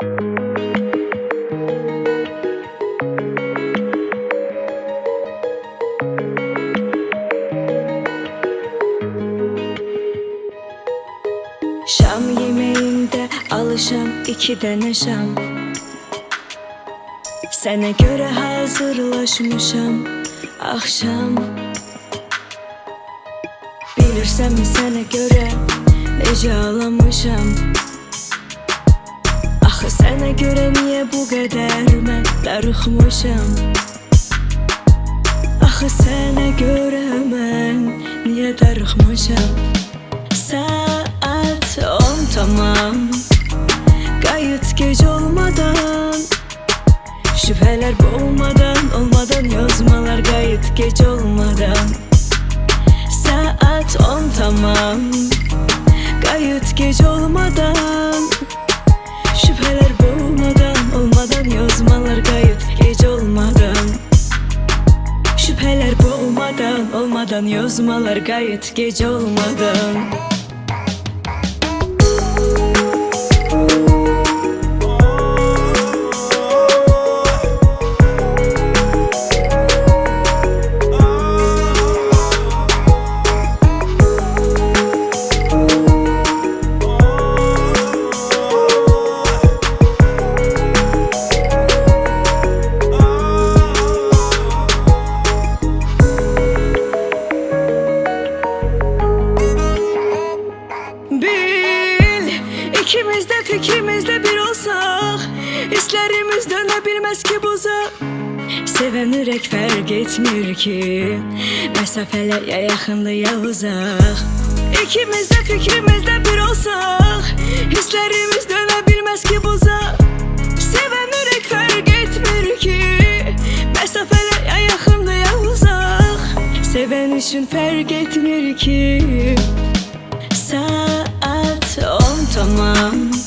Şam yemeğinde alışam 2 dənə şam. Sənə görə hazırlaşmışam axşam. Bilirsənmi sənə görə necə ağlamışam? Axı sənə görə niyə bu qədər mən darıxmışam? Axı sənə görə mən niyə darıxmışam? Saat 10 tamam, gayet gece olmadan, şüpheler olmadan yazmalar gayet gece olmadan. Saat 10 tamam, gayet gece olmadan, şüpheler olmadan yazmalar gayet gece olmadan. Şüpheler olmadan yazmalar gayet gece olmadan. İkimiz de fikrimizde bir olsak, hislerimiz dönebilmez ki buza. Seven ürək fərq etmir ki, məsafələr ya yaxındır ya uzaq. İkimiz de fikrimizde bir olsak, hislerimiz dönebilmez ki buza. Seven ürək fərq etmir ki, məsafələr ya yaxındır ya uzaq. Seven üçün fərq etmir ki. Saat 10 tamam,